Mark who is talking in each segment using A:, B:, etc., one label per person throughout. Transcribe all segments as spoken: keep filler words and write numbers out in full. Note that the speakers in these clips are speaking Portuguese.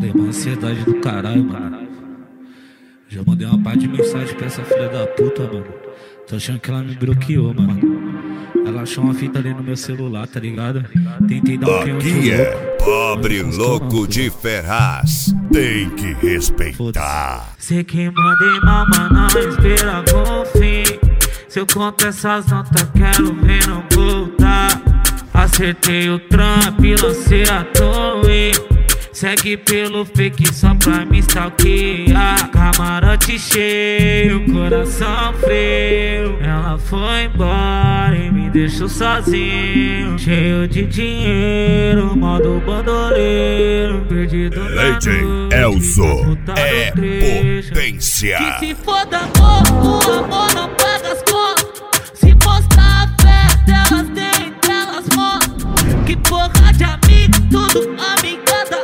A: Falei, uma ansiedade do caralho, mano. Já mandei uma parte de mensagem pra essa filha da puta, mano. Tô achando que ela me bloqueou, mano. Ela achou uma fita ali no meu celular, tá ligado? Tentei dar um pênalti.
B: Aqui é Pobre Louco de Ferraz. Tem que respeitar.
A: Sei que mandei mamar na espera com fim. Se eu conto essas notas, quero ver não voltar. Acertei o trampo e lancei a torre. Segue pelo fake só pra me stalkear. Camarote cheio, coração frio. Ela foi embora e me deixou sozinho. Cheio de dinheiro, modo bandoleiro. Perdido na noite,
B: Elzo é potência.
A: Que se foda amor, o amor não paga as contas. Se mostrar a fé delas, tem delas mostram. Que porra de amigo, tudo amigada.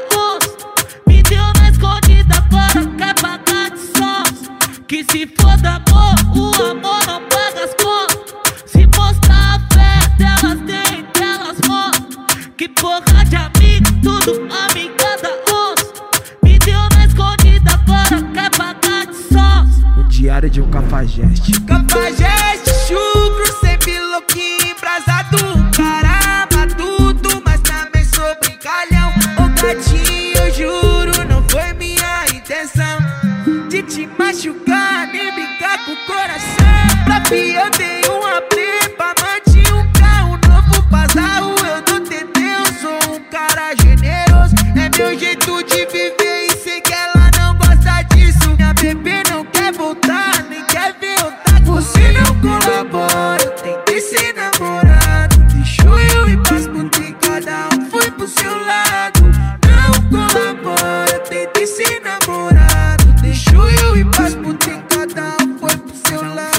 A: Que se foda amor, o amor não paga as contas. Se mostrar a fé delas, tem delas mostram. Que porra de amigo, tudo amigada osso. Me deu na escondida, agora quer pagar de sócio.
C: O diário de um cafajeste.
D: Cafajeste, chucro, sempre louquinho, embrasado. Caramba, tudo, mas também sou brincalhão. Ô gatinho, eu juro, não foi minha intenção de te machucar, nem brincar com o coração. Pra fi eu dei uma prepa, manti um carro novo Pazarro. Eu dou T T, eu sou um cara generoso. É meu jeito de viver e sei que ela não gosta disso. Minha bebê não quer voltar, nem quer ver eu tá com você. Não colabora, tentei ser namorado. Deixou eu ir pras putas, cada um foi pro seu lado. Não colabora, tentei ser namorado. Deixou eu ir pras putas, cada um foi pro seu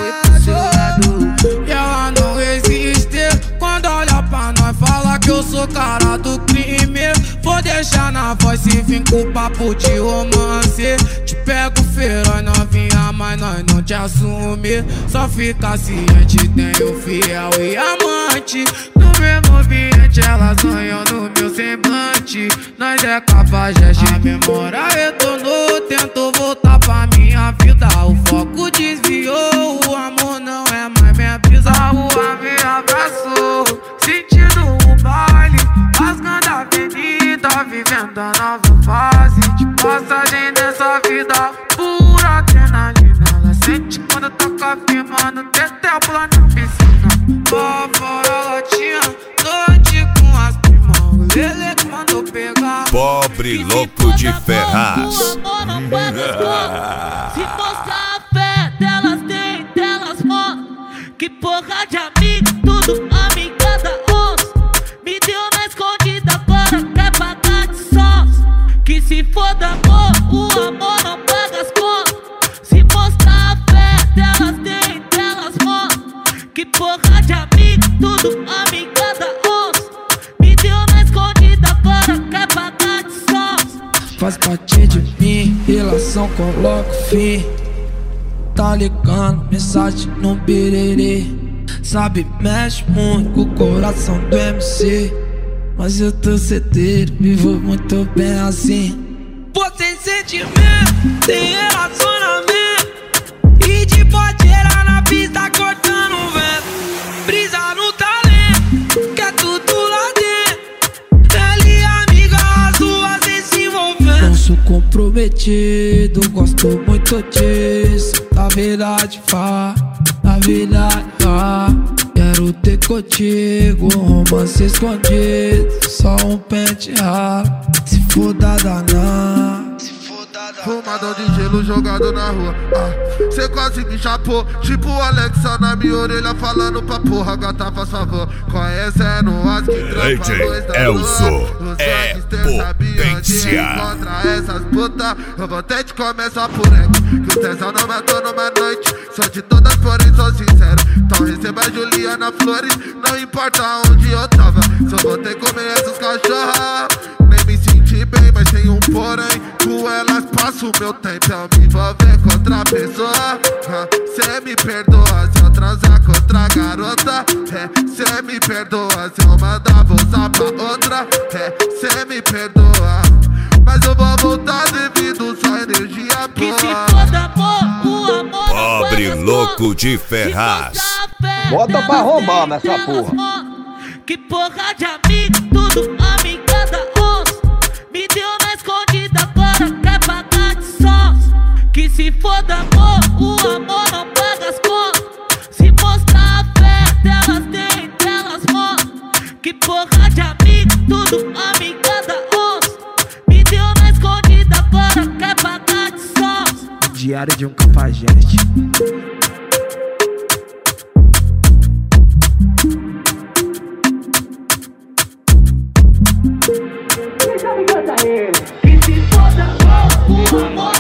D: lado.
E: E ela não existe. Quando olha pra nós, fala que eu sou cara do crime. Vou deixar na voz se vim com papo de romance. Te pego feroz, novinha, mas nós não te assume. Só fica ciente, tenho fiel e amante. No mesmo ambiente, elas sonham no meu semblante. Nós é cafajeste, a memória retornou. Tento voltar pra minha vida, o foco desviou. O amor não é mais minha brisa, a rua me abraçou. Sentindo o baile, rasgando a avenida, vivendo a nova fase de passagem dessa vida. Pura adrenalina, ela sente quando toca firmando. Tetel pula na piscina, lá fora latinha, noite com as primas. O Lele que mandou pegar.
B: Pobre Louco de Ferraz.
A: O amor não paga as contas. Se mostrar a fé delas, tem delas mostram. Que porra de amigo, tudo amigada osso. Me deu na escondida, agora quer pagar de sócio. Que se foda amor, o amor não paga as contas. Se mostrar a fé delas, tem delas mostram. Que porra de amigo, tudo amigada osso. Me deu na escondida, agora quer pagar de sócio.
C: Faz parte de mim, relação coloco fim. Tá ligando, mensagem no birerê. Sabe, mexe muito com o coração do M C. Mas eu tô certeiro, vivo muito bem assim.
D: Pô, sem sentimento, tem relacionamento. E de boteira na pista cortando o vento. Brisa no talento, quer tudo lá dentro. Ela e amiga, as duas se envolvendo.
C: Não sou comprometido, gosto muito disso. Na verdade, vá, na verdade, vá. Quero ter contigo um romance escondido. Só um pente ralo, se for da daná.
F: Fumadão de gelo jogado na rua. Ah, cê quase me chapou. Tipo o Alexa na minha orelha falando pra porra. Gata, faz favor. Conhecendo as que trampa dois da
B: Elzo é potência.
F: Contra essas putas, eu vou ter te começar por ego. Que o tesão não matou numa noite. Sou de todas, porém sou sincero. Então receba a Juliana Flores. Não importa onde eu tava. Só vou ter que comer essas cachorras. Nem me senti bem, mas tem um porém. Com elas passo o meu tempo. Eu me envolver com outra pessoa. Cê me perdoa se eu transar com outra garota. É, cê me perdoa se eu mandar vou usar pra outra. É, cê me perdoa. mas eu vou voltar devido só energia
A: Que se
F: boa.
A: foda amor, o amor
B: Pobre
A: não
B: louco de Ferraz.
G: Bota pra roubar nessa porra.
A: Que porra de amigo, tudo amiga da onça. Me deu na escondida, agora quer pagar de sons. Que se foda amor, o amor não paga as contas. Se mostrar a fé delas tem, delas mostram. Que porra de amigo, tudo amiga da onça. Me deu na escondida, agora quer pagar de sons.
D: Diário de um cafajeste.
A: Que se foda amor, o amor